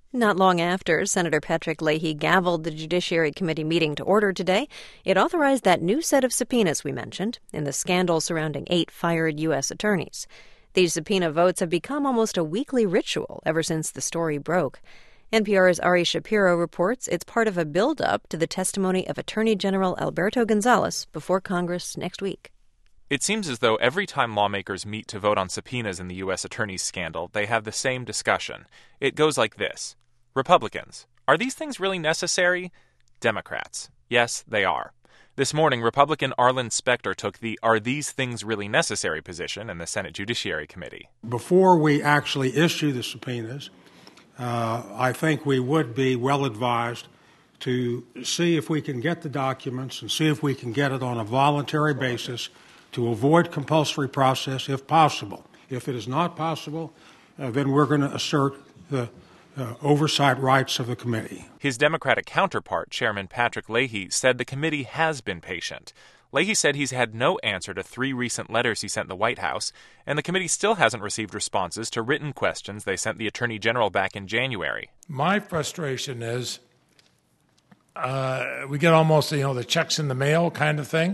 Not long after Senator Patrick Leahy gavelled the Judiciary Committee meeting to order today, it authorized that new set of subpoenas we mentioned in the scandal surrounding 8 fired U.S. attorneys. These subpoena votes have become almost a weekly ritual ever since the story broke. NPR's Ari Shapiro reports it's part of a build-up to the testimony of Attorney General Alberto Gonzales before Congress next week. It seems as though every time lawmakers meet to vote on subpoenas in the U.S. attorney's scandal, they have the same discussion. It goes like this. Republicans, are these things really necessary? Democrats, yes, they are. This morning, Republican Arlen Specter took the "are these things really necessary" position in the Senate Judiciary Committee. Before we actually issue the subpoenas, I think we would be well advised to see if we can get the documents and see if we can get it on a voluntary basis to avoid compulsory process if possible. If it is not possible, then we're going to assert the oversight rights of the committee. His Democratic counterpart, Chairman Patrick Leahy, said the committee has been patient. Leahy said he's had no answer to 3 recent letters he sent the White House, and the committee still hasn't received responses to written questions they sent the Attorney General back in January. My frustration is we get almost, the checks in the mail kind of thing.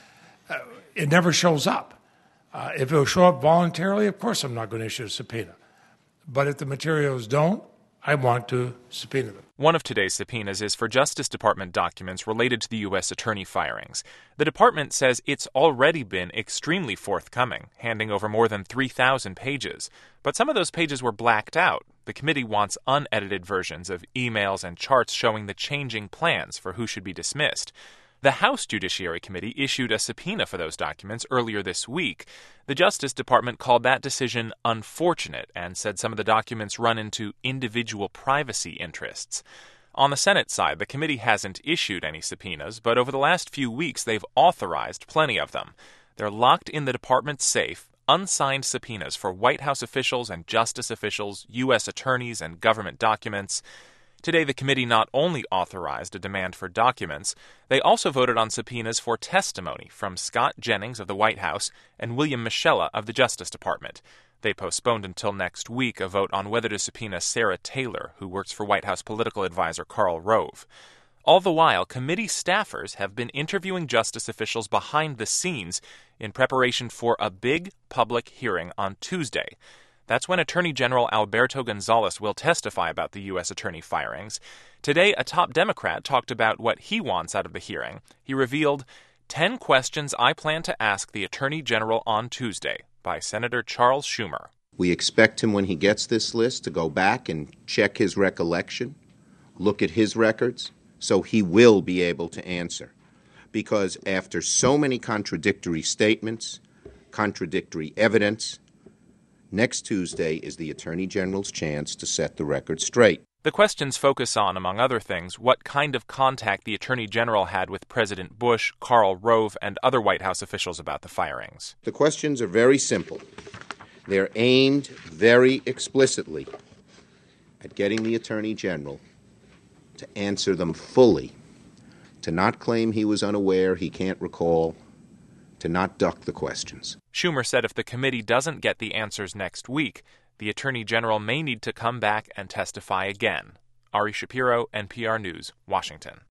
It never shows up. If it will show up voluntarily, of course I'm not going to issue a subpoena. But if the materials don't, I want to subpoena them. One of today's subpoenas is for Justice Department documents related to the U.S. attorney firings. The department says it's already been extremely forthcoming, handing over more than 3,000 pages. But some of those pages were blacked out. The committee wants unedited versions of emails and charts showing the changing plans for who should be dismissed. The House Judiciary Committee issued a subpoena for those documents earlier this week. The Justice Department called that decision unfortunate and said some of the documents run into individual privacy interests. On the Senate side, the committee hasn't issued any subpoenas, but over the last few weeks they've authorized plenty of them. They're locked in the department's safe, unsigned subpoenas for White House officials and justice officials, U.S. attorneys, and government documents. Today, the committee not only authorized a demand for documents, they also voted on subpoenas for testimony from Scott Jennings of the White House and William Michella of the Justice Department. They postponed until next week a vote on whether to subpoena Sarah Taylor, who works for White House political advisor Karl Rove. All the while, committee staffers have been interviewing justice officials behind the scenes in preparation for a big public hearing on Tuesday. That's when Attorney General Alberto Gonzales will testify about the U.S. attorney firings. Today, a top Democrat talked about what he wants out of the hearing. He revealed 10 questions I plan to ask the Attorney General on Tuesday by Senator Charles Schumer. We expect him, when he gets this list, to go back and check his recollection, look at his records, so he will be able to answer. Because after so many contradictory statements, contradictory evidence, next Tuesday is the Attorney General's chance to set the record straight. The questions focus on, among other things, what kind of contact the Attorney General had with President Bush, Karl Rove, and other White House officials about the firings. The questions are very simple. They're aimed very explicitly at getting the Attorney General to answer them fully, to not claim he was unaware, he can't recall, to not duck the questions. Schumer said if the committee doesn't get the answers next week, the Attorney General may need to come back and testify again. Ari Shapiro, NPR News, Washington.